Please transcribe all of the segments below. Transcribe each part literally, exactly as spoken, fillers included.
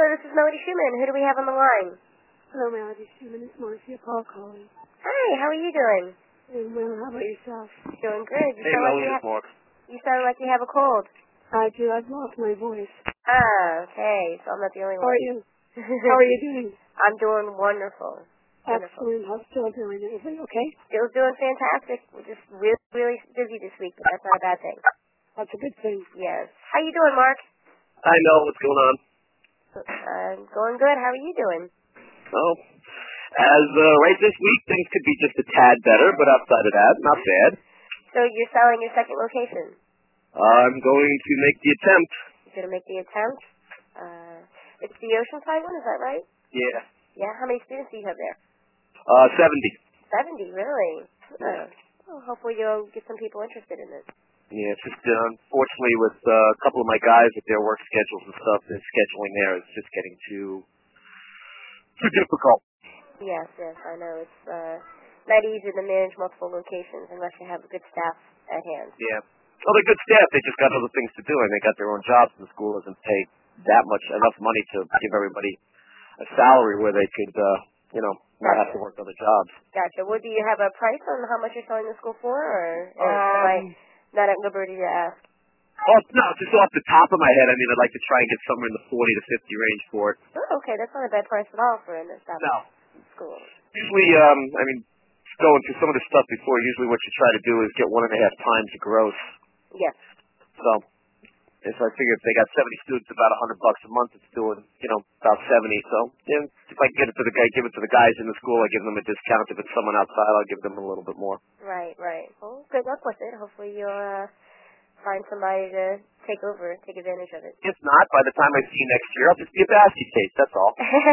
this is Melody Schumann. Who do we have on the line? Hello, Melody Schumann. It's Marcia Paul calling. Hi, how are you doing? Doing well. How about yourself? Doing good. You hey, sound Melody, like you it's ha- Mark. You sound like you have a cold. I do. I've lost my voice. Ah, okay. So I'm not the only How one. are you? How are you doing? I'm doing wonderful. Wonderful. Excellent. How's still doing? Everything okay? Still doing fantastic. We're just really, really busy this week, but that's not a bad thing. That's a good thing. Yes. How you doing, Mark? I know what's going on. I'm going good. How are you doing? Well, as uh, right this week, things could be just a tad better, but outside of that, not bad. So you're selling your second location? I'm going to make the attempt. You're going to make the attempt? Uh, it's the Oceanside one, is that right? Yeah. Yeah? How many students do you have there? Uh, seventy. seventy, really? Yeah. Uh, well, hopefully you'll get some people interested in this. Yeah, it's just, uh, unfortunately, with uh, a couple of my guys with their work schedules and stuff, the scheduling there is just getting too, too difficult. Yes, yes, I know. It's uh, not easy to manage multiple locations unless you have a good staff at hand. Yeah. Well, they're good staff. They just got other things to do, and they got their own jobs, and the school doesn't pay that much, enough money to give everybody a salary where they could, uh, you know, not Gotcha. have to work other jobs. Gotcha. Well, do you have a price on how much you're selling the school for, or, or Um, am I not at liberty to ask? Well, no, just off the top of my head, I mean, I'd like to try and get somewhere in the forty to fifty range for it. Oh, okay. That's not a bad price at all for an established No. school. Usually, um, I mean, going through some of the stuff before, usually what you try to do is get one and a half times the gross. Yes. So, if I figure if they got seventy students, about a hundred bucks a month, it's doing, you know, about seventy. So, yeah, if I can get it to the guy, give it to the guys in the school, I give them a discount. If it's someone outside, I'll give them a little bit more. Right, right. Well, good luck with it. Hopefully you'll uh, find somebody to take over, take advantage of it. If not, by the time I see you next year, I'll just be a basket case. That's all.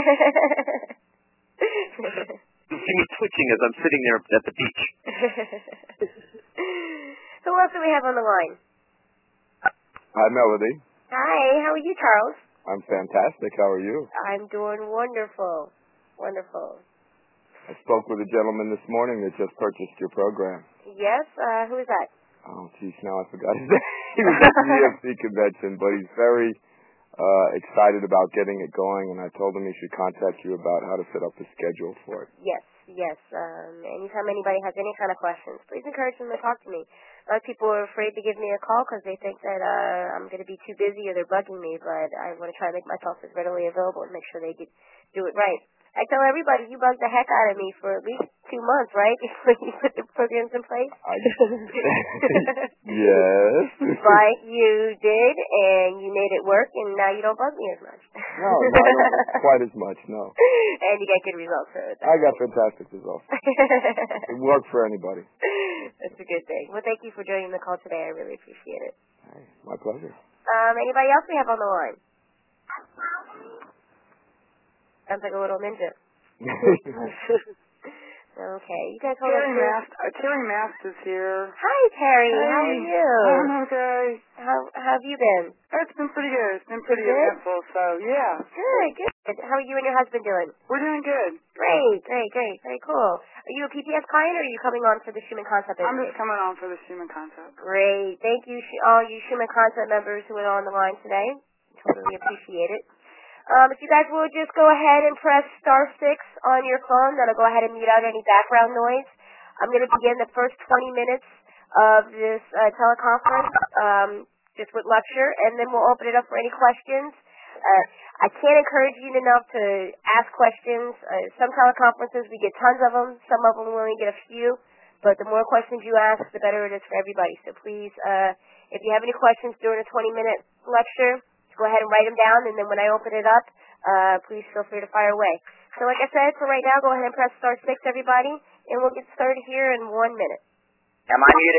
You'll see me twitching as I'm sitting there at the beach. Who else do we have on the line? Hi, Melody. Hi, how are you, Charles? I'm fantastic. How are you? I'm doing wonderful. Wonderful. I spoke with a gentleman this morning that just purchased your program. Yes? Uh, who is that? Oh, geez, now I forgot his name. He was at the E F C convention, but he's very uh, excited about getting it going, and I told him he should contact you about how to set up a schedule for it. Yes, yes. Um, anytime anybody has any kind of questions, please encourage them to talk to me. A lot of people are afraid to give me a call because they think that uh, I'm going to be too busy or they're bugging me, but I want to try to make myself as readily available and make sure they get, do it right. I tell everybody, you bugged the heck out of me for at least two months, right, before you put the programs in place? I, yes. But you did, and you made it work, and now you don't bug me as much. No, no, I don't quite as much, no. And you get good results for it. I got fantastic results. It worked for anybody. That's a good thing. Well, thank you for joining the call today. I really appreciate it. Hey, my pleasure. Um, anybody else we have on the line? Sounds like a little ninja. Okay, you guys hold Terry on. Mast, uh, Terry Mast is here. Hi, Terry. Hey. How are you? I'm okay. How, how have you been? It's been pretty good. It's been pretty Good? eventful, so yeah. Good, good. How are you and your husband doing? We're doing good. Great, great, great. Very cool. Are you a P P S client, or are you coming on for the Schumann Concept I'm education? just coming on for the Schumann concept. Great. Thank you, Sh- all you Schumann Concept members who are on the line today. Totally appreciate it. Um, if you guys will just go ahead and press star six on your phone, that'll go ahead and mute out any background noise. I'm going to begin the first twenty minutes of this uh, teleconference um, just with lecture, and then we'll open it up for any questions. Uh, I can't encourage you enough to ask questions. Uh, some teleconferences, we get tons of them. Some of them we only get a few. But the more questions you ask, the better it is for everybody. So please, uh, if you have any questions during a twenty-minute lecture, go ahead and write them down, and then when I open it up, uh, please feel free to fire away. So like I said, for right now, go ahead and press star six, everybody, and we'll get started here in one minute. Am I muted?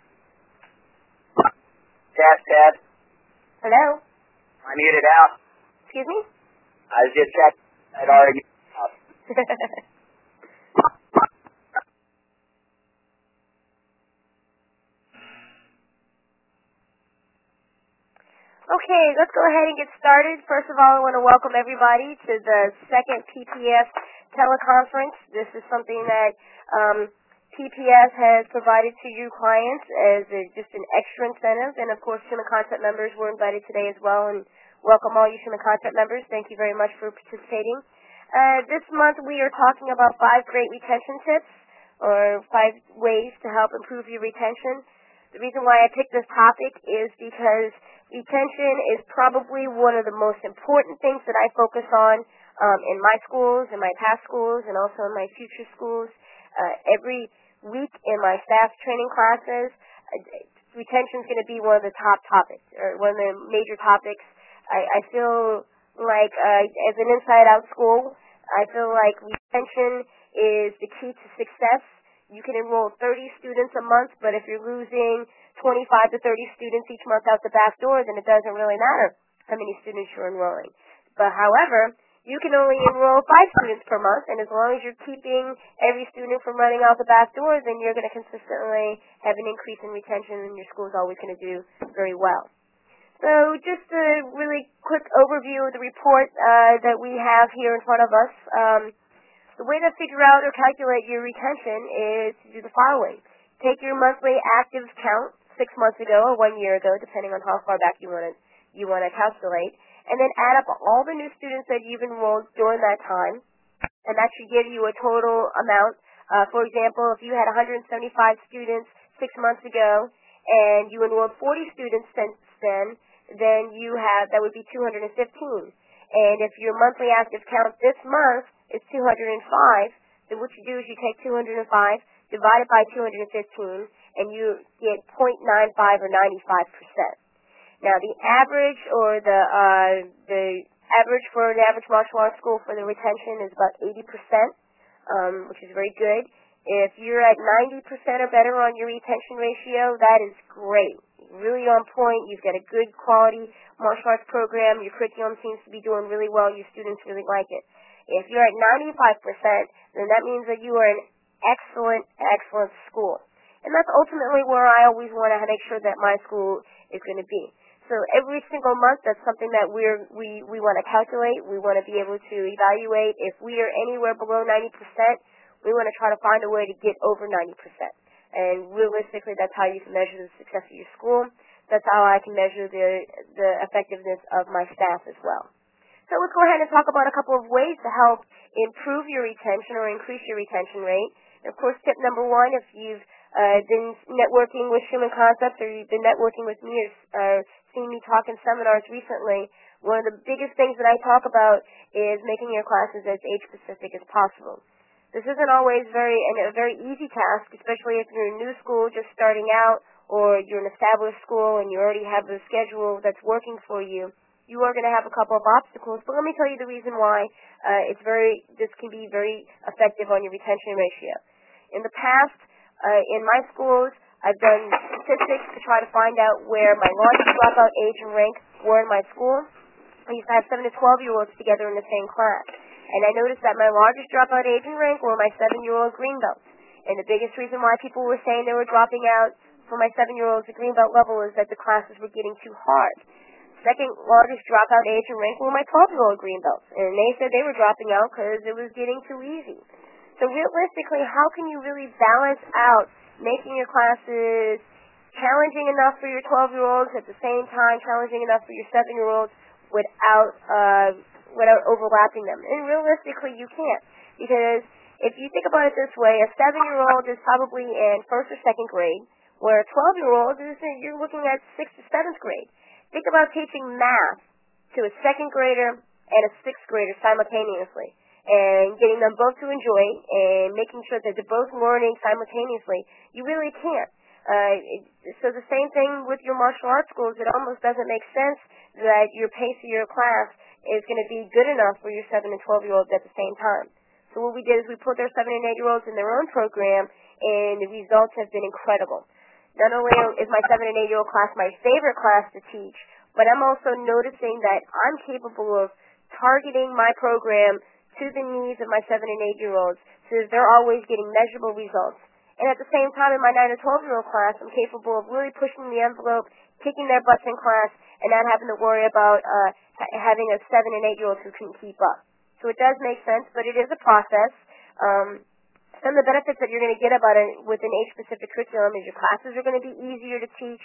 Test, test. Hello? Am I muted out? Excuse me? I was just checking. I'd already muted out. Okay, let's go ahead and get started. First of all, I want to welcome everybody to the second P P S teleconference. This is something that um, P P S has provided to you clients as a, just an extra incentive, and of course, Schumann Concept members were invited today as well, and Welcome all you Schumann Concept members. Thank you very much for participating. Uh, this month we are talking about five great retention tips, or five ways to help improve your retention. The reason why I picked this topic is because retention is probably one of the most important things that I focus on um, in my schools, in my past schools, and also in my future schools. Uh, every week in my staff training classes, uh, retention is going to be one of the top topics, or one of the major topics. I, I feel like uh, as an inside-out school, I feel like retention is the key to success. You can enroll thirty students a month, but if you're losing twenty-five to thirty students each month out the back door, then it doesn't really matter how many students you're enrolling. But however, you can only enroll five students per month, and as long as you're keeping every student from running out the back door, then you're going to consistently have an increase in retention, and your school is always going to do very well. So just a really quick overview of the report uh, that we have here in front of us. Um, the way to figure out or calculate your retention is to do the following. Take your monthly active count six months ago or one year ago, depending on how far back you want to you want to calculate, and then add up all the new students that you've enrolled during that time, and that should give you a total amount. Uh, for example, if you had one hundred seventy-five students six months ago and you enrolled forty students since then, then you have, that would be two hundred fifteen. And if your monthly active count this month is two hundred five, then what you do is you take two hundred five, divide it by two hundred fifteen, and you get zero point nine five or ninety-five percent. Now, the average or the uh, the average for an average martial arts school for the retention is about eighty percent, um, which is very good. If you're at ninety percent or better on your retention ratio, that is great. Really on point. You've got a good quality martial arts program. Your curriculum seems to be doing really well. Your students really like it. If you're at ninety-five percent, then that means that you are an excellent, excellent school. And that's ultimately where I always want to make sure that my school is going to be. So every single month, that's something that we're, we, we want to calculate. We want to be able to evaluate. If we are anywhere below ninety percent, we want to try to find a way to get over ninety percent. And realistically, that's how you can measure the success of your school. That's how I can measure the, the effectiveness of my staff as well. So let's go ahead and talk about a couple of ways to help improve your retention or increase your retention rate. And of course, tip number one, if you've uh, been networking with Schumann Concepts or you've been networking with me or uh, seen me talk in seminars recently, one of the biggest things that I talk about is making your classes as age-specific as possible. This isn't always very a very easy task, especially if you're a new school just starting out or you're an established school and you already have a schedule that's working for you. You are going to have a couple of obstacles, but let me tell you the reason why uh, it's very this can be very effective on your retention ratio. In the past, uh, in my schools, I've done statistics to try to find out where my largest dropout age and rank were in my school. I used to have seven to twelve-year-olds together in the same class. And I noticed that my largest dropout age and rank were my seven-year-old green belts. And the biggest reason why people were saying they were dropping out for my seven-year-olds at green belt level is that the classes were getting too hard. Second largest dropout age and rank were my twelve-year-old green belts. And they said they were dropping out because it was getting too easy. So realistically, how can you really balance out making your classes challenging enough for your twelve-year-olds, at the same time challenging enough for your seven-year-olds without uh, without overlapping them? And realistically, you can't. Because if you think about it this way, a seven-year-old is probably in first or second grade, where a twelve-year-old is, you're looking at sixth or seventh grade. Think about teaching math to a second grader and a sixth grader simultaneously, and getting them both to enjoy and making sure that they're both learning simultaneously. You really can't. Uh, it, so the same thing with your martial arts schools. It almost doesn't make sense that your pace of your class is going to be good enough for your seven and twelve-year-olds at the same time. So what we did is we put our seven and eight-year-olds in their own program, and the results have been incredible. Not only is my seven and eight-year-old class my favorite class to teach, but I'm also noticing that I'm capable of targeting my program to the needs of my seven and eight-year-olds so that they're always getting measurable results. And at the same time, in my nine and twelve-year-old class, I'm capable of really pushing the envelope, kicking their butts in class, and not having to worry about uh, ha- having a seven and eight-year-old who can keep up. So it does make sense, but it is a process. Um, some of the benefits that you're going to get about it with an age-specific curriculum is your classes are going to be easier to teach.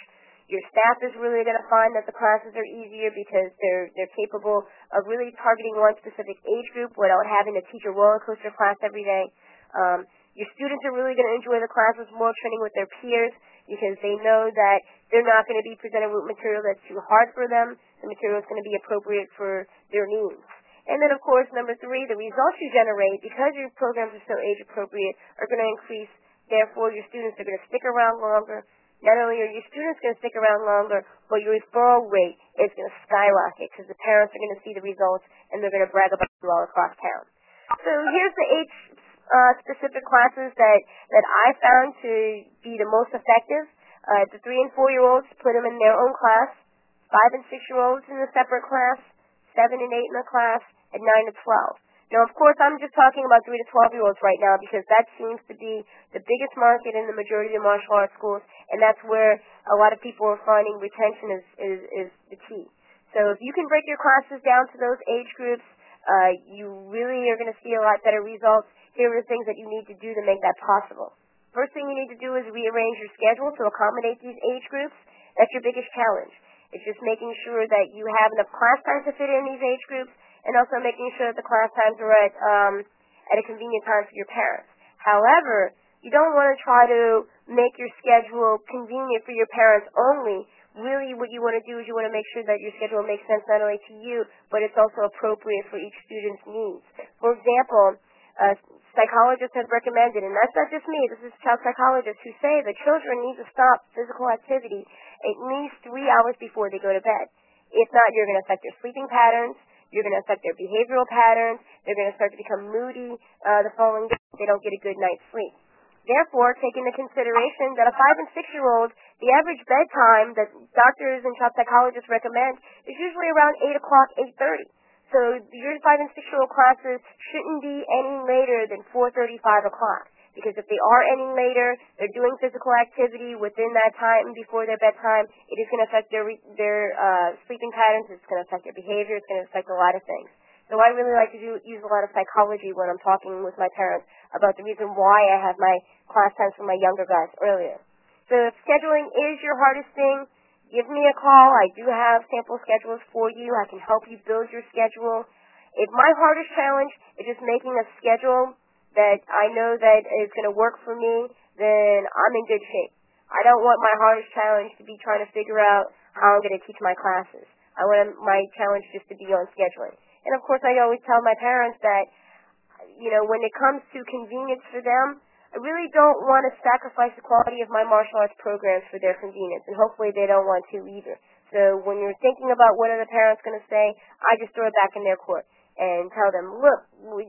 Your staff is really going to find that the classes are easier because they're they're capable of really targeting one specific age group without having to teach a roller coaster class every day. Um, your students are really going to enjoy the classes more training with their peers because they know that they're not going to be presented with material that's too hard for them. The material is going to be appropriate for their needs. And then, of course, number three, the results you generate, because your programs are so age appropriate, are going to increase. Therefore, your students are going to stick around longer. Not only are your students going to stick around longer, but your referral rate is going to skyrocket because the parents are going to see the results and they're going to brag about you all across town. So here's the age uh, specific classes that, that I found to be the most effective. Uh, the three and four year olds, put them in their own class. Five and six year olds in a separate class. Seven and eight in a class. And nine to twelve. Now, of course, I'm just talking about three to twelve year olds right now because that seems to be the biggest market in the majority of the martial arts schools, and that's where a lot of people are finding retention is, is, is the key. So if you can break your classes down to those age groups, uh, you really are going to see a lot better results. Here are the things that you need to do to make that possible. First thing you need to do is rearrange your schedule to accommodate these age groups. That's your biggest challenge. It's just making sure that you have enough class time to fit in these age groups, and also making sure that the class times are at um, at a convenient time for your parents. However, you don't want to try to make your schedule convenient for your parents only. Really, what you want to do is you want to make sure that your schedule makes sense not only to you, but it's also appropriate for each student's needs. For example, uh, psychologists have recommended, and that's not just me, this is child psychologists who say that children need to stop physical activity at least three hours before they go to bed. If not, you're going to affect their sleeping patterns. You're going to affect their behavioral patterns. They're going to start to become moody uh, the following day if they don't get a good night's sleep. Therefore, take into consideration that a five and six-year-old, the average bedtime that doctors and child psychologists recommend is usually around eight o'clock, eight thirty. So your five and six-year-old classes shouldn't be any later than four thirty, five o'clock. Because if they are any later, they're doing physical activity within that time before their bedtime, it is going to affect their their uh, sleeping patterns, it's going to affect their behavior, it's going to affect a lot of things. So I really like to do, use a lot of psychology when I'm talking with my parents about the reason why I have my class times for my younger guys earlier. So if scheduling is your hardest thing, give me a call. I do have sample schedules for you. I can help you build your schedule. If my hardest challenge is just making a schedule that I know that is going to work for me, then I'm in good shape. I don't want my hardest challenge to be trying to figure out how I'm going to teach my classes. I want my challenge just to be on scheduling. And, of course, I always tell my parents that, you know, when it comes to convenience for them, I really don't want to sacrifice the quality of my martial arts programs for their convenience, and hopefully they don't want to either. So when you're thinking about what are the parents going to say, I just throw it back in their court and tell them, look, we,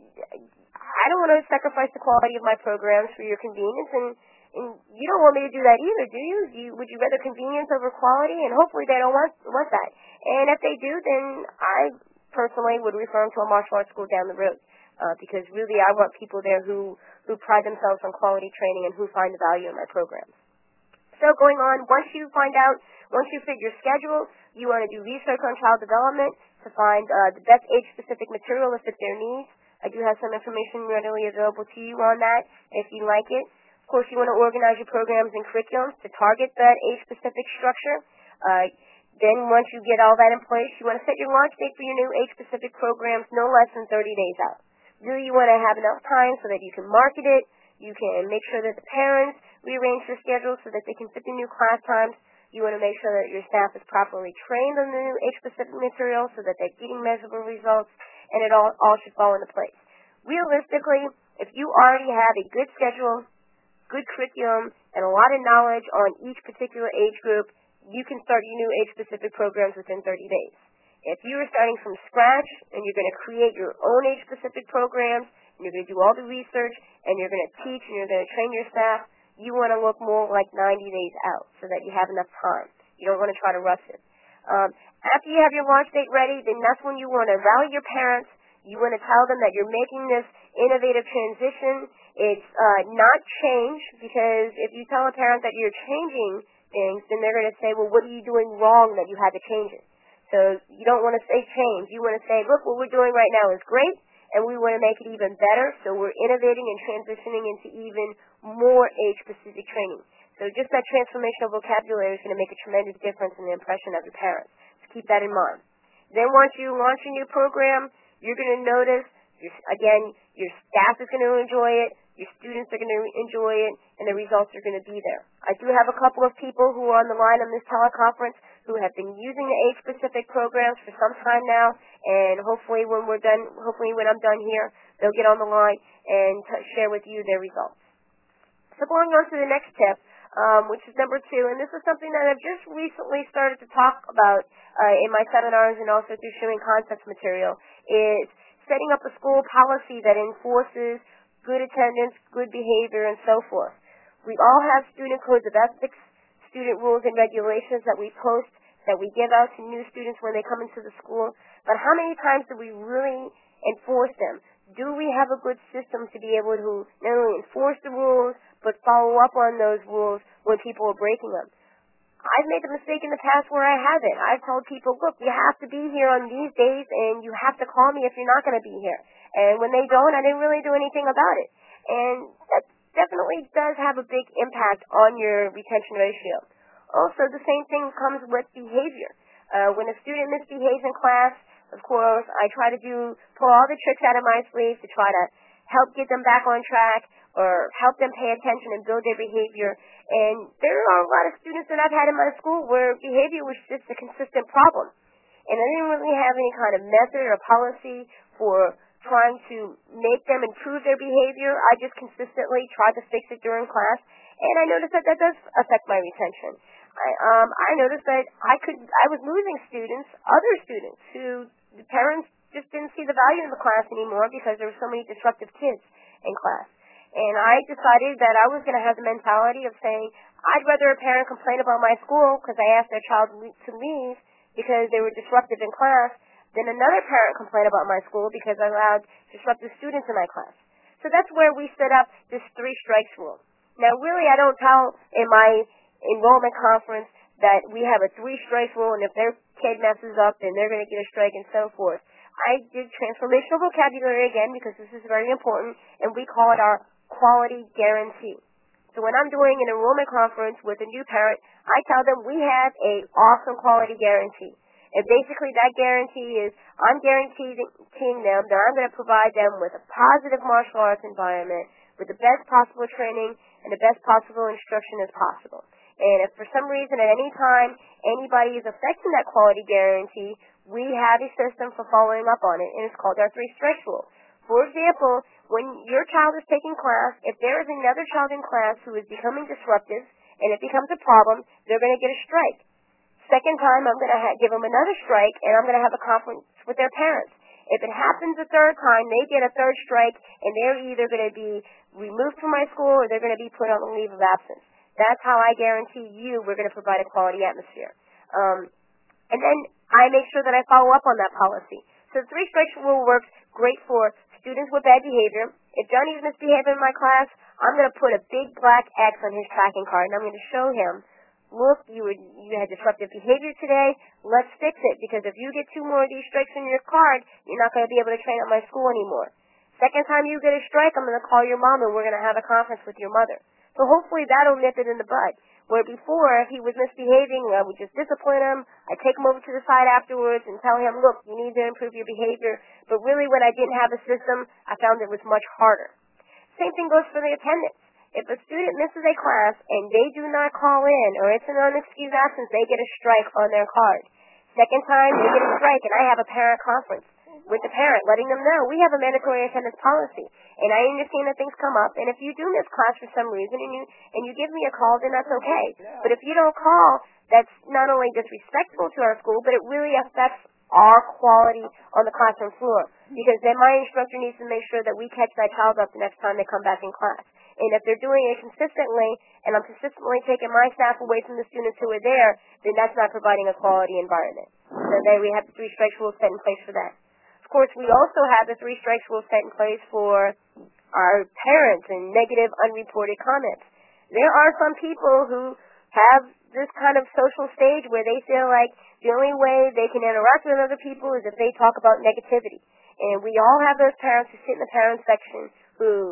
I don't want to sacrifice the quality of my programs for your convenience, and, and you don't want me to do that either, do you? do you? Would you rather convenience over quality? And hopefully they don't want, want that. And if they do, then I personally would refer them to a martial arts school down the road, uh, because really I want people there who, who pride themselves on quality training and who find the value in my programs. So going on, once you find out, once you fit your schedule, you want to do research on child development to find uh, the best age-specific material to fit their needs. I do have some information readily available to you on that if you like it. Of course, you want to organize your programs and curriculums to target that age-specific structure. Uh, then once you get all that in place, you want to set your launch date for your new age-specific programs no less than thirty days out. Really, you want to have enough time so that you can market it, you can make sure that the parents rearrange their schedules so that they can fit the new class times. You want to make sure that your staff is properly trained on the new age-specific material so that they're getting measurable results, and it all, all should fall into place. Realistically, if you already have a good schedule, good curriculum, and a lot of knowledge on each particular age group, you can start your new age-specific programs within thirty days. If you are starting from scratch and you're going to create your own age-specific programs, and you're going to do all the research, and you're going to teach, and you're going to train your staff, you want to look more like ninety days out so that you have enough time. You don't want to try to rush it. Um, after you have your launch date ready, then that's when you want to rally your parents. You want to tell them that you're making this innovative transition. It's uh, not change, because if you tell a parent that you're changing things, then they're going to say, well, what are you doing wrong that you had to change it? So you don't want to say change. You want to say, look, what we're doing right now is great, and we want to make it even better, so we're innovating and transitioning into even more age-specific training. So just that transformational vocabulary is going to make a tremendous difference in the impression of the parents. So keep that in mind. Then once you launch a new program, you're going to notice, your, again, your staff is going to enjoy it, your students are going to enjoy it, and the results are going to be there. I do have a couple of people who are on the line on this teleconference who have been using the age-specific programs for some time now, and hopefully when we're done, hopefully when I'm done here, they'll get on the line and t- share with you their results. So going on to the next tip, Um, which is number two, and this is something that I've just recently started to talk about uh, in my seminars and also through Streaming Concepts material, is setting up a school policy that enforces good attendance, good behavior, and so forth. We all have student codes of ethics, student rules and regulations that we post, that we give out to new students when they come into the school, but how many times do we really enforce them? Do we have a good system to be able to not only enforce the rules, but follow up on those rules when people are breaking them? I've made the mistake in the past where I haven't. I've told people, look, you have to be here on these days, and you have to call me if you're not going to be here. And when they don't, I didn't really do anything about it. And that definitely does have a big impact on your retention ratio. Also, the same thing comes with behavior. Uh, when a student misbehaves in class, of course, I try to do pull all the tricks out of my sleeve to try to help get them back on track or help them pay attention and build their behavior. And there are a lot of students that I've had in my school where behavior was just a consistent problem. And I didn't really have any kind of method or policy for trying to make them improve their behavior. I just consistently tried to fix it during class. And I noticed that that does affect my retention. I, um, I noticed that I could, I was losing students, other students, who the parents just didn't see the value in the class anymore because there were so many disruptive kids in class. And I decided that I was going to have the mentality of saying, I'd rather a parent complain about my school because I asked their child to leave because they were disruptive in class than another parent complain about my school because I allowed disruptive students in my class. So that's where we set up this three strikes rule. Now, really, I don't tell in my enrollment conference that we have a three strikes rule, and if their kid messes up, then they're going to get a strike and so forth. I did transformational vocabulary again because this is very important, and we call it our quality guarantee. So when I'm doing an enrollment conference with a new parent, I tell them we have a awesome quality guarantee. And basically that guarantee is I'm guaranteeing them that I'm going to provide them with a positive martial arts environment with the best possible training and the best possible instruction as possible. And if for some reason at any time anybody is affecting that quality guarantee, we have a system for following up on it, and it's called our three strikes rule. For example, when your child is taking class, if there is another child in class who is becoming disruptive and it becomes a problem, they're going to get a strike. Second time, I'm going to ha- give them another strike, and I'm going to have a conference with their parents. If it happens a third time, they get a third strike, and they're either going to be removed from my school or they're going to be put on a leave of absence. That's how I guarantee you we're going to provide a quality atmosphere. Um, and then I make sure that I follow up on that policy. So the three strikes rule works great for students with bad behavior. If Johnny's misbehaving in my class, I'm going to put a big black X on his tracking card, and I'm going to show him, look, you were, you had disruptive behavior today. Let's fix it, because if you get two more of these strikes on your card, you're not going to be able to train at my school anymore. Second time you get a strike, I'm going to call your mom, and we're going to have a conference with your mother. So hopefully that'll nip it in the bud. Where before, if he was misbehaving, I would just discipline him. I'd take him over to the side afterwards and tell him, look, you need to improve your behavior. But really, when I didn't have a system, I found it was much harder. Same thing goes for the attendance. If a student misses a class and they do not call in, or it's an unexcused absence, they get a strike on their card. Second time, they get a strike, and I have a parent conference with the parent, letting them know we have a mandatory attendance policy. And I understand that things come up, and if you do miss class for some reason and you and you give me a call, then that's okay. But if you don't call, that's not only disrespectful to our school, but it really affects our quality on the classroom floor. Because then my instructor needs to make sure that we catch that child up the next time they come back in class. And if they're doing it consistently, and I'm consistently taking my staff away from the students who are there, then that's not providing a quality environment. So then we have the three strikes rule set in place for that. Of course, we also have the three strikes rule set in place for our parents and negative unreported comments. There are some people who have this kind of social stage where they feel like the only way they can interact with other people is if they talk about negativity. And we all have those parents who sit in the parent section who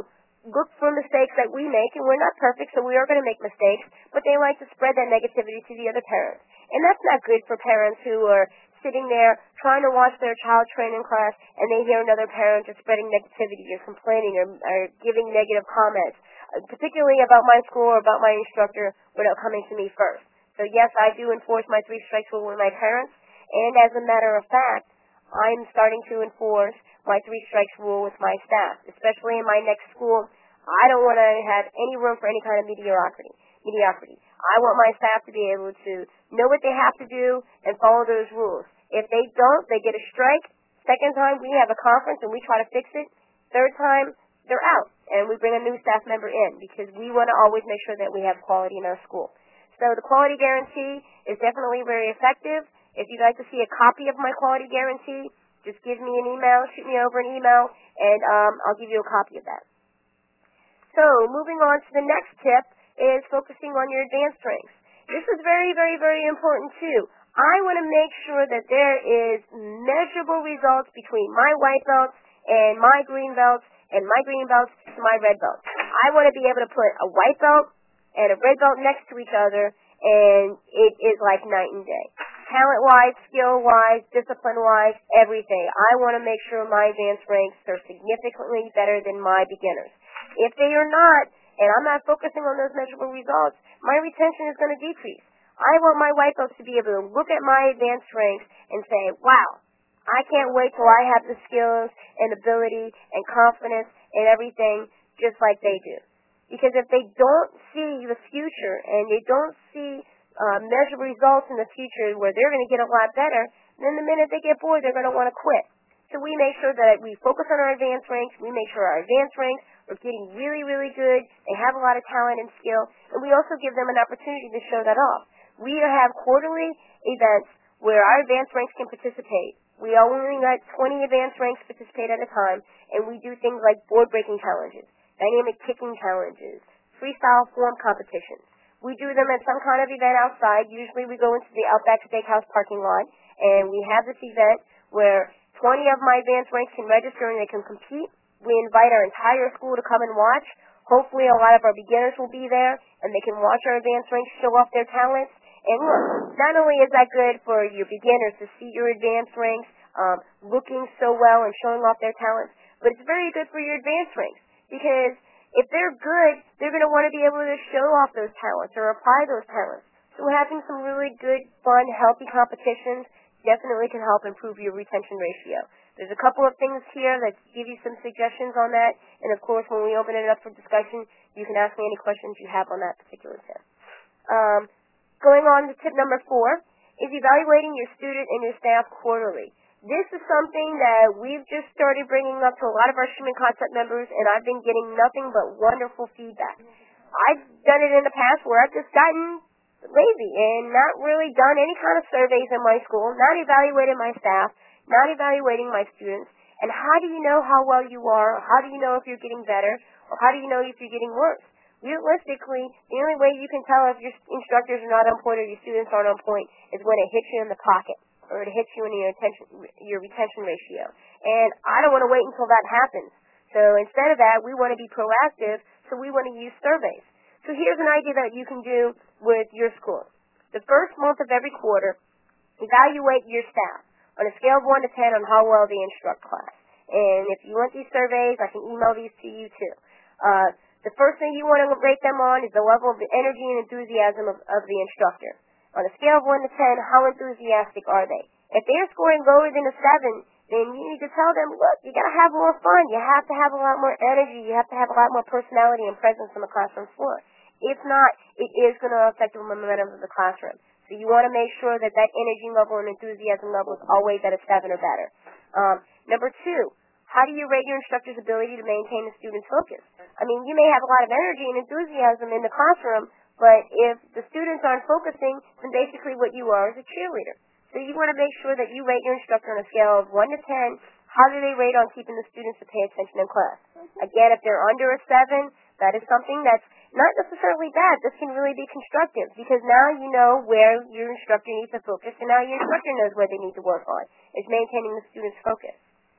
look for mistakes that we make, and we're not perfect, so we are going to make mistakes, but they like to spread that negativity to the other parents. And that's not good for parents who are sitting there trying to watch their child train in class, and they hear another parent just spreading negativity or complaining or, or giving negative comments, uh, particularly about my school or about my instructor without coming to me first. So yes, I do enforce my three strikes rule with my parents, and as a matter of fact, I'm starting to enforce my three strikes rule with my staff, especially in my next school. I don't want to have any room for any kind of mediocrity. Mediocrity. I want my staff to be able to know what they have to do and follow those rules. If they don't, they get a strike. Second time, we have a conference and we try to fix it. Third time, they're out, and we bring a new staff member in because we want to always make sure that we have quality in our school. So the quality guarantee is definitely very effective. If you'd like to see a copy of my quality guarantee, just give me an email, shoot me over an email, and um, I'll give you a copy of that. So moving on to the next tip is focusing on your advanced strengths. This is very, very, very important too. I want to make sure that there is measurable results between my white belts and my green belts and my green belts to my red belts. I want to be able to put a white belt and a red belt next to each other, and it is like night and day. Talent-wise, skill-wise, discipline-wise, everything. I want to make sure my advanced ranks are significantly better than my beginners. If they are not, and I'm not focusing on those measurable results, my retention is going to decrease. I want my white belts to be able to look at my advanced ranks and say, wow, I can't wait till I have the skills and ability and confidence and everything just like they do. Because if they don't see the future and they don't see uh, measurable results in the future where they're going to get a lot better, then the minute they get bored, they're going to want to quit. So we make sure that we focus on our advanced ranks. We make sure our advanced ranks are getting really, really good. They have a lot of talent and skill. And we also give them an opportunity to show that off. We have quarterly events where our advanced ranks can participate. We only let twenty advanced ranks participate at a time, and we do things like board-breaking challenges, dynamic kicking challenges, freestyle form competitions. We do them at some kind of event outside. Usually we go into the Outback Steakhouse parking lot, and we have this event where twenty of my advanced ranks can register and they can compete. We invite our entire school to come and watch. Hopefully a lot of our beginners will be there, and they can watch our advanced ranks show off their talents. And look, not only is that good for your beginners to see your advanced ranks um, looking so well and showing off their talents, but it's very good for your advanced ranks because if they're good, they're going to want to be able to show off those talents or apply those talents. So having some really good, fun, healthy competitions definitely can help improve your retention ratio. There's a couple of things here that give you some suggestions on that, and of course when we open it up for discussion, you can ask me any questions you have on that particular tip. Um, Going on to tip number four is evaluating your student and your staff quarterly. This is something that we've just started bringing up to a lot of our Streaming Concept members, and I've been getting nothing but wonderful feedback. I've done it in the past where I've just gotten lazy and not really done any kind of surveys in my school, not evaluated my staff, not evaluating my students. And how do you know how well you are? How do you know if you're getting better? Or how do you know if you're getting worse? Realistically, the only way you can tell if your instructors are not on point or your students aren't on point is when it hits you in the pocket or it hits you in your, attention, your retention ratio. And I don't want to wait until that happens. So instead of that, we want to be proactive, so we want to use surveys. So here's an idea that you can do with your school. The first month of every quarter, evaluate your staff on a scale of one to ten on how well they instruct class. And if you want these surveys, I can email these to you too. Uh, The first thing you want to rate them on is the level of the energy and enthusiasm of, of the instructor. On a scale of one to ten, how enthusiastic are they? If they're scoring lower than a seven, then you need to tell them, look, you got to have more fun. You have to have a lot more energy. You have to have a lot more personality and presence on the classroom floor. If not, it is going to affect the momentum of the classroom. So you want to make sure that that energy level and enthusiasm level is always at a seven or better. Um, number two, how do you rate your instructor's ability to maintain the student's focus? I mean, you may have a lot of energy and enthusiasm in the classroom, but if the students aren't focusing, then basically what you are is a cheerleader. So you want to make sure that you rate your instructor on a scale of one to ten. How do they rate on keeping the students to pay attention in class? Again, if they're under a seven, that is something that's not necessarily bad. This can really be constructive because now you know where your instructor needs to focus, and now your instructor knows where they need to work on. It's maintaining the student's focus.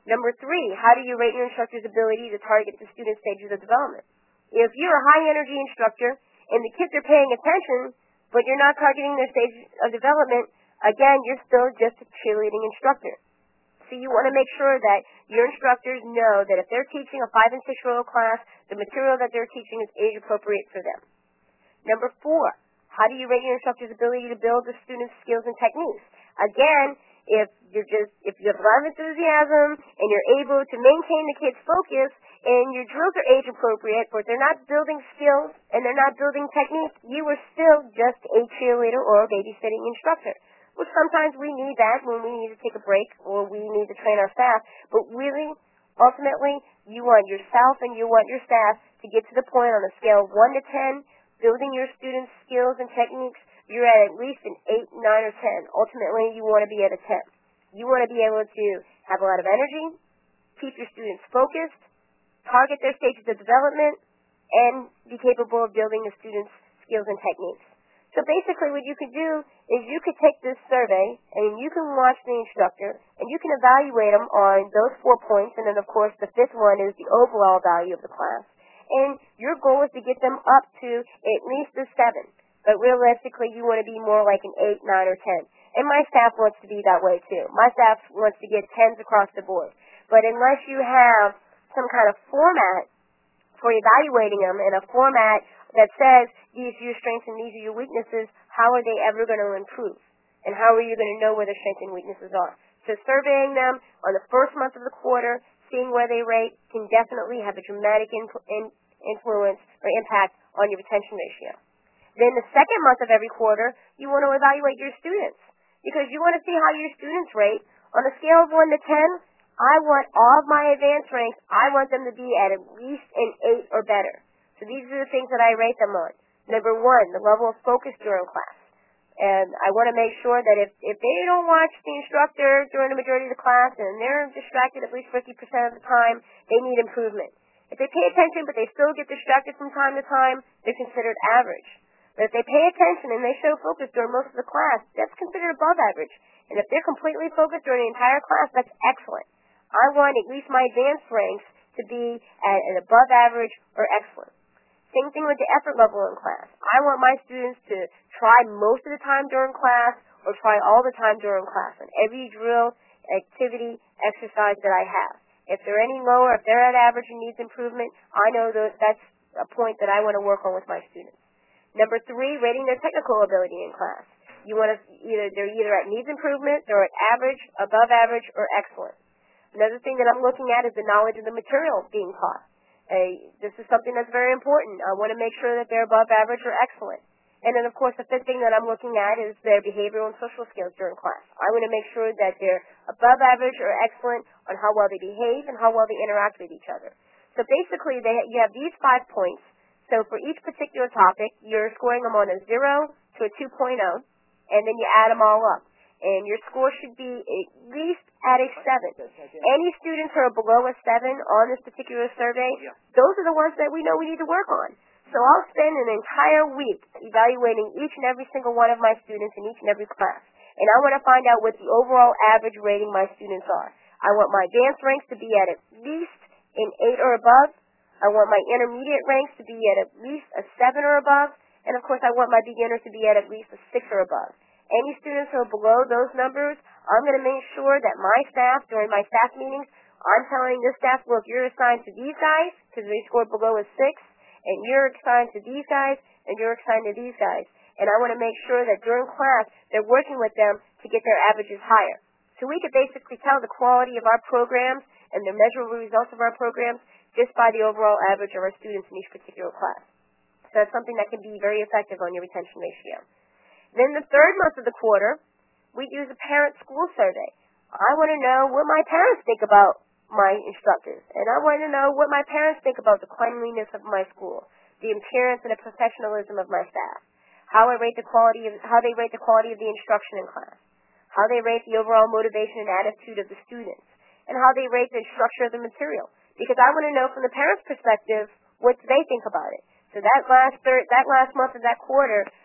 Number three, how do you rate your instructor's ability to target the student stages of development? If you're a high-energy instructor and the kids are paying attention, but you're not targeting their stage of development, again, you're still just a cheerleading instructor. So you want to make sure that your instructors know that if they're teaching a five- and six-year-old class, the material that they're teaching is age-appropriate for them. Number four, how do you rate your instructor's ability to build the students' skills and techniques? Again, if you're just if you have a lot of enthusiasm and you're able to maintain the kids' focus and your drills are age appropriate, but they're not building skills and they're not building technique, you are still just a cheerleader or a babysitting instructor. Which sometimes we need that when we need to take a break or we need to train our staff. But really, ultimately, you want yourself and you want your staff to get to the point on a scale of one to ten, building your students' skills and techniques. You're at at least an eight, nine, or ten. Ultimately, you want to be at a ten. You want to be able to have a lot of energy, keep your students focused, target their stages of development, and be capable of building the students' skills and techniques. So basically what you could do is you could take this survey and you can watch the instructor and you can evaluate them on those four points, and then of course the fifth one is the overall value of the class. And your goal is to get them up to at least a seven. But realistically you want to be more like an eight, nine, or ten. And my staff wants to be that way too. My staff wants to get tens across the board. But unless you have some kind of format for evaluating them and a format that says these are your strengths and these are your weaknesses, how are they ever going to improve? And how are you going to know where their strengths and weaknesses are? So surveying them on the first month of the quarter, seeing where they rate, can definitely have a dramatic influ- in, influence or impact on your retention ratio. Then the second month of every quarter, you want to evaluate your students because you want to see how your students rate. On a scale of one to ten, I want all of my advanced ranks, I want them to be at at least an eight or better. So these are the things that I rate them on. Number one, the level of focus during class. And I want to make sure that if, if they don't watch the instructor during the majority of the class and they're distracted at least fifty percent of the time, they need improvement. If they pay attention but they still get distracted from time to time, they're considered average. But if they pay attention and they show focus during most of the class, that's considered above average. And if they're completely focused during the entire class, that's excellent. I want at least my advanced ranks to be at an above average or excellent. Same thing with the effort level in class. I want my students to try most of the time during class or try all the time during class on every drill, activity, exercise that I have. If they're any lower, if they're at average and needs improvement, I know that that's a point that I want to work on with my students. Number three, rating their technical ability in class. You want to either they're either at needs improvement, they're at average, above average, or excellent. Another thing that I'm looking at is the knowledge of the material being taught. Uh, this is something that's very important. I want to make sure that they're above average or excellent. And then, of course, the fifth thing that I'm looking at is their behavioral and social skills during class. I want to make sure that they're above average or excellent on how well they behave and how well they interact with each other. So basically, they, you have these five points. So for each particular topic, you're scoring them on a zero to a two point oh, and then you add them all up. And your score should be at least at a seven. Any students who are below a seven on this particular survey, those are the ones that we know we need to work on. So I'll spend an entire week evaluating each and every single one of my students in each and every class. And I want to find out what the overall average rating my students are. I want my advanced ranks to be at at least an eight or above. I want my intermediate ranks to be at at least a seven or above. And, of course, I want my beginners to be at at least a six or above. Any students who are below those numbers, I'm going to make sure that my staff, during my staff meetings, I'm telling this staff, look, you're assigned to these guys because they scored below a six, and you're assigned to these guys, and you're assigned to these guys. And I want to make sure that during class, they're working with them to get their averages higher. So we could basically tell the quality of our programs and the measurable results of our programs just by the overall average of our students in each particular class. So that's something that can be very effective on your retention ratio. Then the third month of the quarter, we use a parent school survey. I want to know what my parents think about my instructors, and I want to know what my parents think about the cleanliness of my school, the appearance and the professionalism of my staff, how I rate the quality of how they rate the quality of the instruction in class, how they rate the overall motivation and attitude of the students, and how they rate the structure of the material. Because I want to know from the parents' perspective what they think about it. So that last third, that last month of that quarter,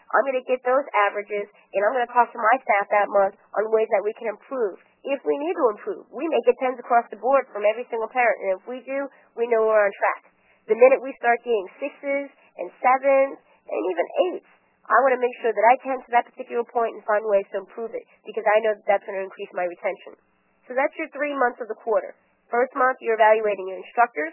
I'm going to get those averages, and I'm going to talk to my staff that month on ways that we can improve. If we need to improve, we may get tens across the board from every single parent, and if we do, we know we're on track. The minute we start getting sixes and sevens and even eights, I want to make sure that I tend to that particular point and find ways to improve it, because I know that that's going to increase my retention. So that's your three months of the quarter. First month, you're evaluating your instructors.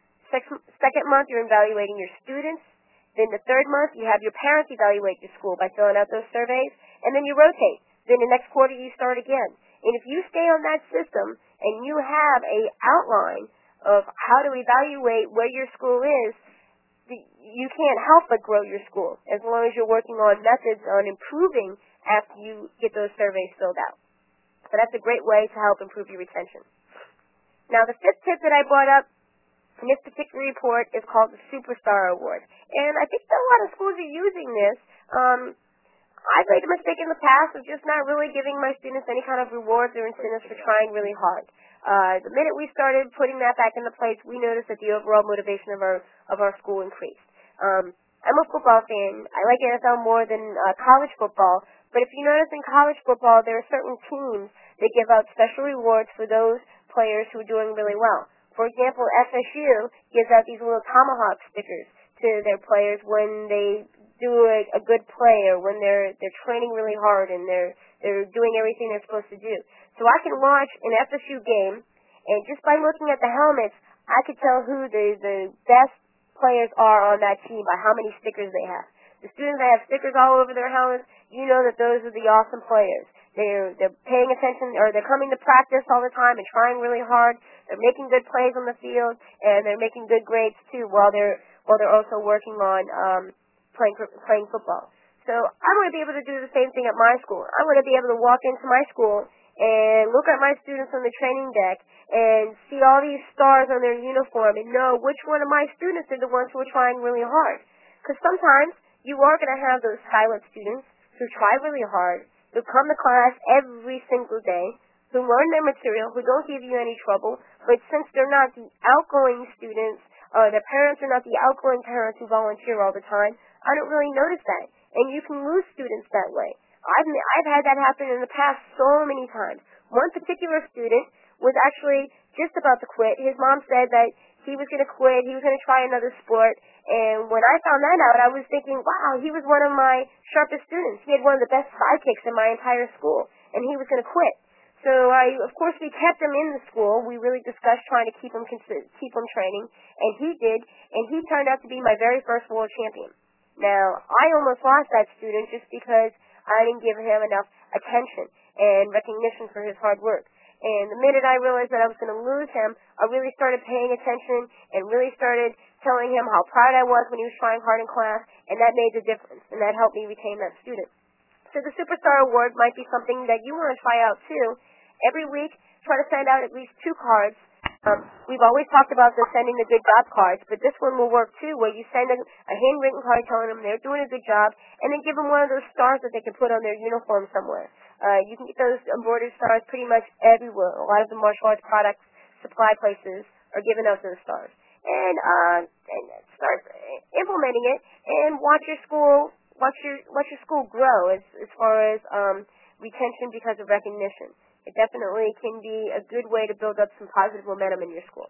Second month, you're evaluating your students. Then the third month, you have your parents evaluate your school by filling out those surveys. And then you rotate. Then the next quarter, you start again. And if you stay on that system and you have a outline of how to evaluate where your school is, you can't help but grow your school as long as you're working on methods on improving after you get those surveys filled out. So that's a great way to help improve your retention. Now, the fifth tip that I brought up in this particular report is called the Superstar Award. And I think that a lot of schools are using this. Um, I've made a mistake in the past of just not really giving my students any kind of rewards or incentives for trying really hard. Uh, the minute we started putting that back into place, we noticed that the overall motivation of our of our school increased. Um, I'm a football fan. I like N F L more than uh, college football. But if you notice in college football, there are certain teams that give out special rewards for those players who are doing really well. For example, F S U gives out these little tomahawk stickers to their players when they do a, a good play or when they're they're training really hard and they're they're doing everything they're supposed to do. So I can watch an F S U game, and just by looking at the helmets, I could tell who the the best players are on that team by how many stickers they have. The students that have stickers all over their helmets, you know that those are the awesome players. They're they're paying attention, or they're coming to practice all the time and trying really hard. They're making good plays on the field, and they're making good grades too while they're while they're also working on um, playing playing football. So I want to be able to do the same thing at my school. I want to be able to walk into my school and look at my students on the training deck and see all these stars on their uniform and know which one of my students are the ones who are trying really hard. Because sometimes you are going to have those silent students who try really hard, who come to class every single day, who learn their material, who don't give you any trouble, but since they're not the outgoing students, or their parents are not the outgoing parents who volunteer all the time, I don't really notice that. And you can lose students that way. I've I've had that happen in the past so many times. One particular student was actually just about to quit. His mom said that he was going to quit. He was going to try another sport. And when I found that out, I was thinking, wow, he was one of my sharpest students. He had one of the best sidekicks in my entire school, and he was going to quit. So I, of course, we kept him in the school. We really discussed trying to keep him keep him training, and he did. And he turned out to be my very first world champion. Now, I almost lost that student just because I didn't give him enough attention and recognition for his hard work. And the minute I realized that I was going to lose him, I really started paying attention and really started telling him how proud I was when he was trying hard in class, and that made the difference, and that helped me retain that student. So the Superstar Award might be something that you want to try out too. Every week, try to send out at least two cards. Um, we've always talked about the sending the good job cards, but this one will work too, where you send a, a handwritten card telling them they're doing a good job, and then give them one of those stars that they can put on their uniform somewhere. Uh, you can get those embroidered stars pretty much everywhere. A lot of the martial arts products supply places are giving out those stars. And, uh, and start implementing it, and watch your school, watch your watch your school grow as as far as um, retention because of recognition. It definitely can be a good way to build up some positive momentum in your school.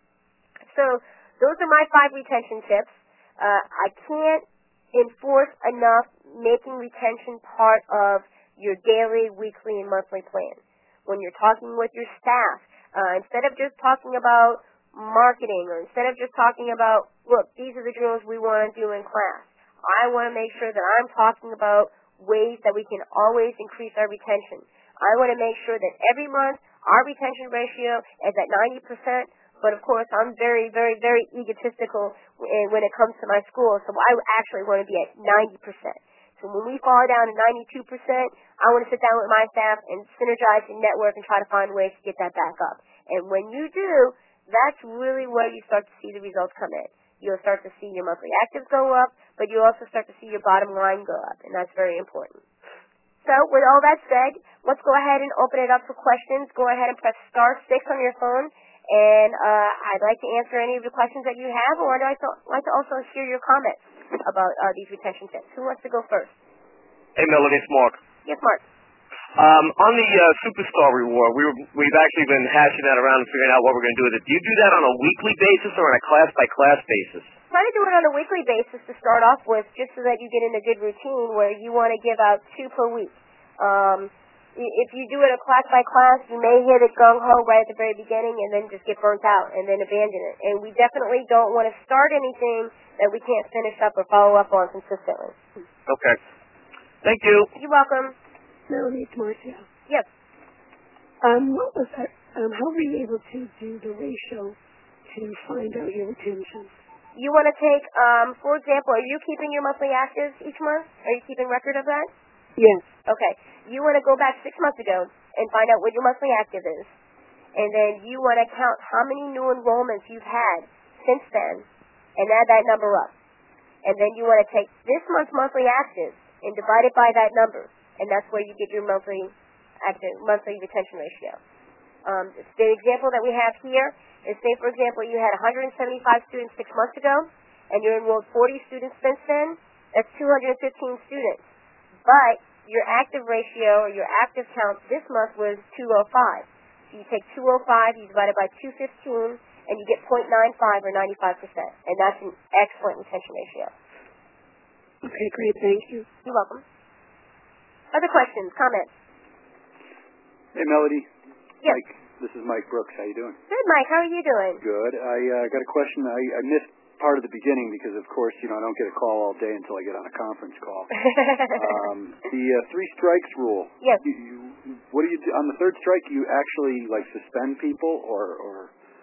So those are my five retention tips. Uh, I can't enforce enough making retention part of your daily, weekly, and monthly plan. When you're talking with your staff, uh, instead of just talking about marketing, or instead of just talking about, look, these are the drills we want to do in class, I want to make sure that I'm talking about ways that we can always increase our retention. I want to make sure that every month our retention ratio is at ninety percent, but of course I'm very, very, very egotistical when it comes to my school, so I actually want to be at ninety percent. So when we fall down to ninety-two percent, I want to sit down with my staff and synergize and network and try to find ways to get that back up. And when you do, that's really where you start to see the results come in. You'll start to see your monthly actives go up, but you'll also start to see your bottom line go up, and that's very important. So with all that said, let's go ahead and open it up for questions. Go ahead and press star six on your phone, and uh, I'd like to answer any of the questions that you have, or I'd like to, like to also hear your comments about uh, these retention tips. Who wants to go first? Hey, Melody, it's Mark. Yes, Mark. Um, on the uh, Superstar Reward, we were, we've actually been hashing that around and figuring out what we're going to do with it. Do you do that on a weekly basis or on a class-by-class basis? Try to do it on a weekly basis to start off with, just so that you get in a good routine where you want to give out two per week. Um, if you do it a class by class, you may hit it gung-ho right at the very beginning and then just get burnt out and then abandon it. And we definitely don't want to start anything that we can't finish up or follow up on consistently. Okay. Thank you. You're welcome. Melanie, it's Marcia. Yes. Um, what was that? Um, how were you able to do the ratio to find out your retention? You want to take, um, for example, are you keeping your monthly actives each month? Are you keeping record of that? Yes. Okay. You want to go back six months ago and find out what your monthly active is. And then you want to count how many new enrollments you've had since then and add that number up. And then you want to take this month's monthly active and divide it by that number. And that's where you get your monthly active, monthly retention ratio. Um, the example that we have here is, say, for example, you had one hundred seventy-five students six months ago, and you enrolled forty students since then. That's two hundred fifteen students. But your active ratio, or your active count this month was two oh five. So you take two oh five, you divide it by two hundred fifteen, and you get zero point nine five or ninety-five percent. And that's an excellent retention ratio. Okay, great. Thank you. You're welcome. Other questions, comments? Hey, Melody. Yes. Mike, this is Mike Brooks. How you doing? Good, Mike. How are you doing? Good. I uh, got a question. I, I missed part of the beginning because, of course, you know, I don't get a call all day until I get on a conference call. um, the uh, three strikes rule. Yes. You, you, what do you do on the third strike? You actually like suspend people, or, or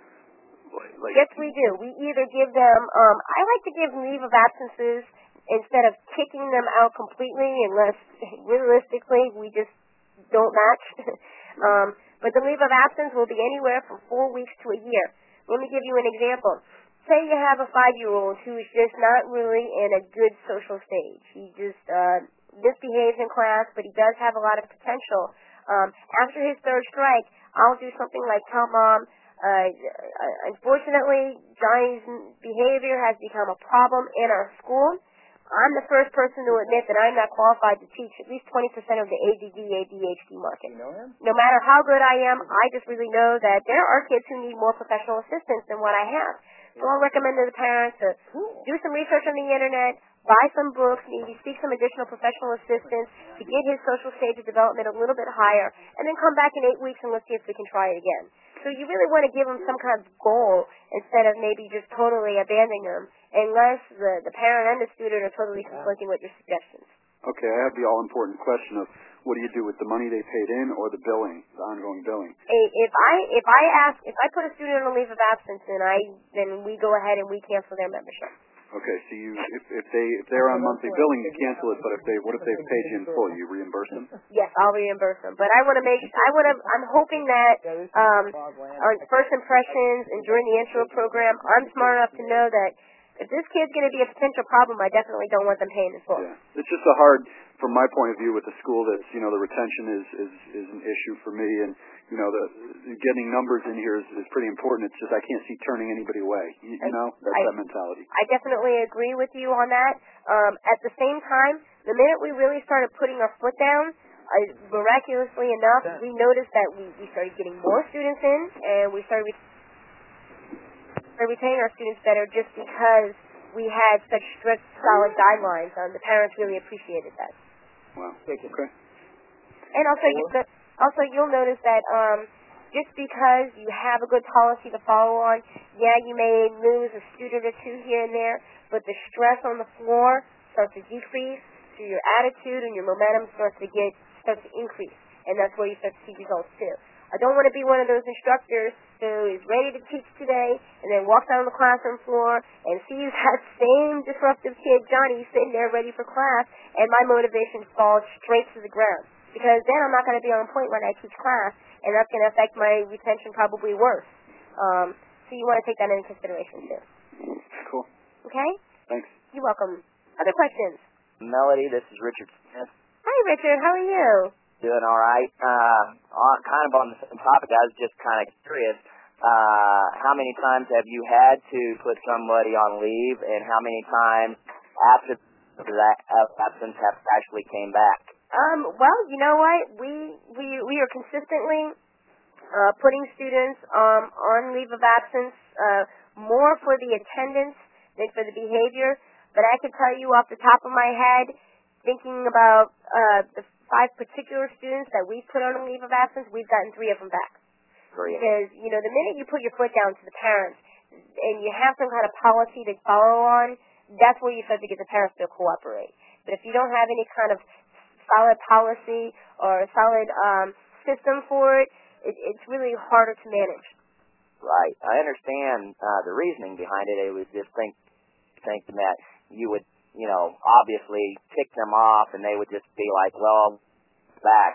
like? Yes, we do. We either give them. Um, I like to give leave of absences instead of kicking them out completely, unless realistically we just don't match. um, but the leave of absence will be anywhere from four weeks to a year. Let me give you an example. Say you have a five-year-old who is just not really in a good social stage. He just uh, misbehaves in class, but he does have a lot of potential. Um, after his third strike, I'll do something like tell mom, uh, unfortunately, Johnny's behavior has become a problem in our school. I'm the first person to admit that I'm not qualified to teach at least twenty percent of the A D D, A D H D market. You know him? No matter how good I am, I just really know that there are kids who need more professional assistance than what I have. So I'll recommend to the parents to do some research on the internet, buy some books, maybe seek some additional professional assistance to get his social stage of development a little bit higher, and then come back in eight weeks and let's see if we can try it again. So you really want to give them some kind of goal instead of maybe just totally abandoning them, unless the, the parent and the student are totally conflicting with your suggestions. Okay, I have the all-important question of what do you do with the money they paid in or the billing, the ongoing billing? If I if I ask if I put a student on a leave of absence, then I then we go ahead and we cancel their membership. Okay, so you if, if they if they're on monthly billing, you cancel it. But if they what if they've paid you in full, you reimburse them? Yes, I'll reimburse them. But I want to make I want to I'm hoping that um, on first impressions and during the intro program, I'm smart enough to know that if this kid's going to be a potential problem, I definitely don't want them paying in full. Yeah, it's just a hard, from my point of view, with the school. That's you know the retention is is is an issue for me, and you know the getting numbers in here is, is pretty important. It's just I can't see turning anybody away. You, you know that's I, that mentality. I definitely agree with you on that. Um, at the same time, the minute we really started putting our foot down, I, miraculously enough, we noticed that we, we started getting more students in, and we started. Re- retaining our students better just because we had such strict, solid guidelines. Um, the parents really appreciated that. Wow. Okay. And also, you, the, also you'll notice that um, just because you have a good policy to follow on, yeah, you may lose a student or two here and there, but the stress on the floor starts to decrease, so your attitude and your momentum starts to get starts to increase, and that's where you start to see results too. I don't want to be one of those instructors who is ready to teach today and then walks out on the classroom floor and sees that same disruptive kid, Johnny, sitting there ready for class, and my motivation falls straight to the ground. Because then I'm not going to be on point when I teach class, and that's going to affect my retention probably worse. Um, so you want to take that into consideration too. Cool. Okay? Thanks. You're welcome. Other questions? Melody, this is Richard Smith. Hi, Richard. How are you? Doing all right. Uh, on, kind of on the same topic, I was just kind of curious. Uh, how many times have you had to put somebody on leave, and how many times after that uh, absence have actually came back? Um, well, you know what? We we we are consistently uh, putting students um, on leave of absence uh, more for the attendance than for the behavior. But I can tell you off the top of my head, thinking about uh, the five particular students that we put on a leave of absence, we've gotten three of them back. Great. Because, you know, the minute you put your foot down to the parents and you have some kind of policy to follow on, that's where you start to get the parents to cooperate. But if you don't have any kind of solid policy or a solid um, system for it, it, it's really harder to manage. Right. I understand uh, the reasoning behind it. I was just think, thinking that you would, you know, obviously tick them off and they would just be like, well, back.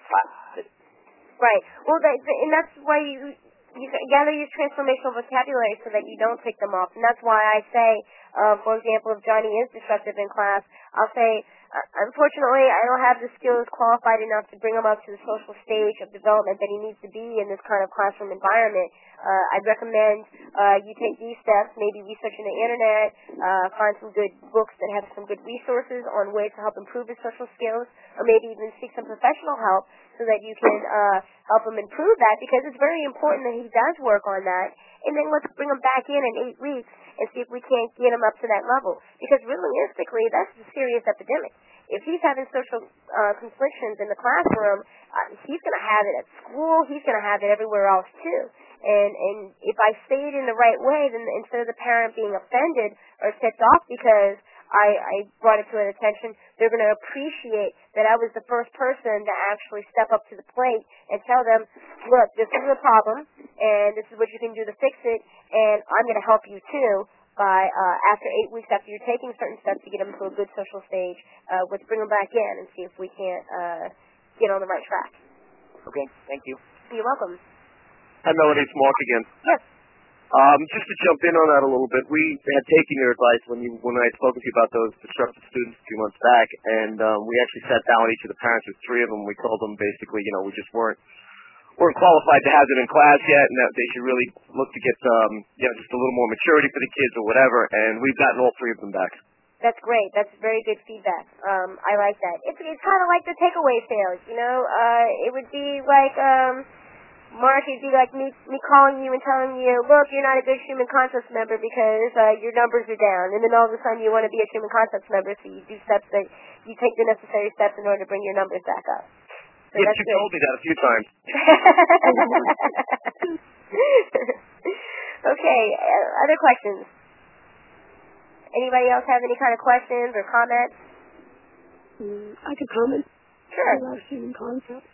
Right. Well, that, and that's why you you got to use transformational vocabulary so that you don't tick them off. And that's why I say, uh, for example, if Johnny is disruptive in class, I'll say, uh, unfortunately, I don't have the skills qualified enough to bring him up to the social stage of development that he needs to be in this kind of classroom environment. Uh, I'd recommend uh, you take these steps, maybe research on the internet, uh, find some good books that have some good resources on ways to help improve his social skills, or maybe even seek some professional help so that you can uh, help him improve that, because it's very important that he does work on that. And then let's bring him back in in eight weeks and see if we can't get him up to that level. Because realistically, that's a serious epidemic. If he's having social uh, conflictions in the classroom, uh, he's going to have it at school. He's going to have it everywhere else too. And and if I say it in the right way, then instead of the parent being offended or tipped off because I, I brought it to their attention, they're going to appreciate that I was the first person to actually step up to the plate and tell them, look, this is a problem, and this is what you can do to fix it, and I'm going to help you too by, uh, after eight weeks after you're taking certain steps to get them to a good social stage, uh, let's bring them back in and see if we can't uh, get on the right track. Okay, thank you. You're welcome. Hi, Melody. It's Mark again. Yes. Um, just to jump in on that a little bit, we had taken your advice when you when I had spoken to you about those disruptive students a few months back, and um, we actually sat down with each of the parents, with three of them. We told them basically, you know, we just weren't weren't qualified to have them in class yet, and that they should really look to get, um, you know, just a little more maturity for the kids or whatever. And we've gotten all three of them back. That's great. That's very good feedback. Um, I like that. It's it's kind of like the takeaway sales, you know. Uh, it would be like, um, Mark, it'd be like me me calling you and telling you, look, you're not a good human concepts member because uh, your numbers are down, and then all of a sudden you want to be a human concepts member, so you do steps that you take the necessary steps in order to bring your numbers back up. So yes, that's you good. told me that a few times. Okay. Uh, other questions? Anybody else have any kind of questions or comments? Mm, I could comment. Sure. About human concepts.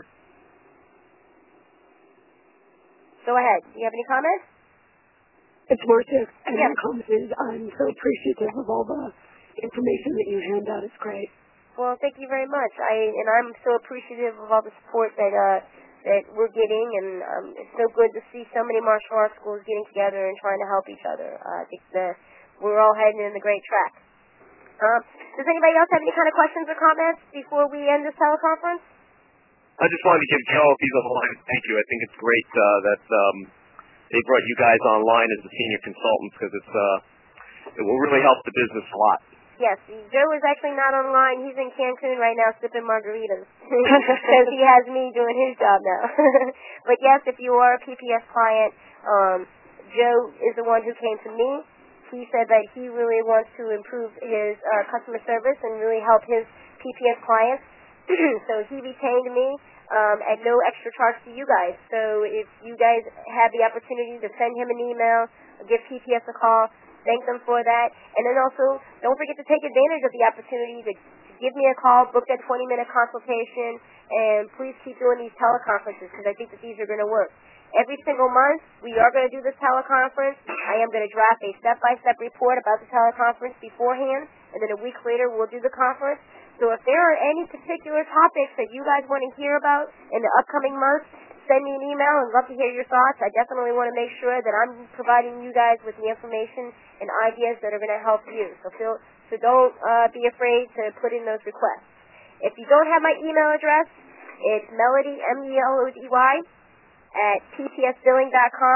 Go ahead. Do you have any comments? It's Marcia, and Yeah. the comment is I'm so appreciative of all the information that you hand out. It's great. Well, thank you very much. I and I'm so appreciative of all the support that uh, that we're getting, and um, it's so good to see so many martial arts schools getting together and trying to help each other. Uh, I think that we're all heading in the great track. Um, does anybody else have any kind of questions or comments before we end this teleconference? I just wanted to give Joe, if he's on the line, thank you. I think it's great uh, that um, they brought you guys online as the senior consultants, because it's uh, it will really help the business a lot. Yes, Joe is actually not online. He's in Cancun right now sipping margaritas because he has me doing his job now. But yes, if you are a P P S client, um, Joe is the one who came to me. He said that he really wants to improve his uh, customer service and really help his P P S clients. So he retained me um, at no extra charge to you guys. So if you guys have the opportunity to send him an email, give P P S a call, thank them for that. And then also, don't forget to take advantage of the opportunity to, to give me a call, book that twenty-minute consultation, and please keep doing these teleconferences because I think that these are going to work. Every single month, we are going to do this teleconference. I am going to draft a step-by-step report about the teleconference beforehand, and then a week later, we'll do the conference. So if there are any particular topics that you guys want to hear about in the upcoming months, send me an email. I'd love to hear your thoughts. I definitely want to make sure that I'm providing you guys with the information and ideas that are going to help you. So feel, so don't uh, be afraid to put in those requests. If you don't have my email address, it's Melody, M E L O D Y, at p p s billing dot com.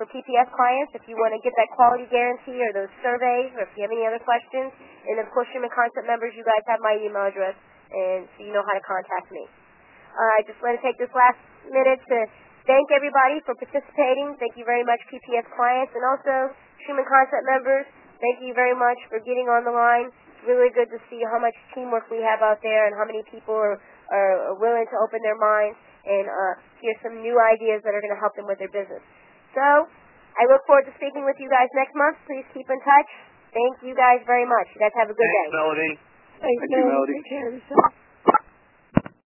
for P P S clients, if you want to get that quality guarantee or those surveys, or if you have any other questions. And, of course, Human Concept members, you guys have my email address, and so you know how to contact me. Uh, I just want to take this last minute to thank everybody for participating. Thank you very much, P P S clients, and also Human Concept members. Thank you very much for getting on the line. It's really good to see how much teamwork we have out there and how many people are, are willing to open their minds and uh, hear some new ideas that are going to help them with their business. So, I look forward to speaking with you guys next month. Please keep in touch. Thank you guys very much. You guys have a good Thanks, day. Melody. Thanks, Thank you, Melody. Take care of yourself.